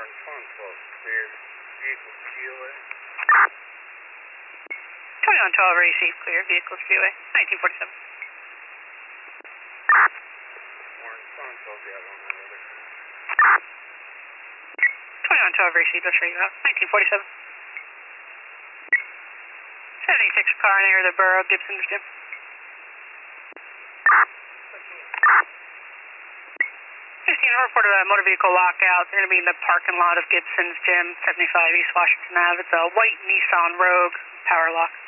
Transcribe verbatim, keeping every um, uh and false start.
Warren twelve, clear. Vehicle C O A. twenty-one twelve, receive clear. Vehicle C O A. nineteen forty-seven. Warren twelve, the other one, another. twenty-one twelve, receive. I'll show you out. nineteen forty-seven. seventy-six car near the Borough Gibson's Gym. fifteen reported a motor vehicle lockout. They're going to be in the parking lot of Gibson's Gym, seventy-five East Washington Avenue. It's a white Nissan Rogue power lock.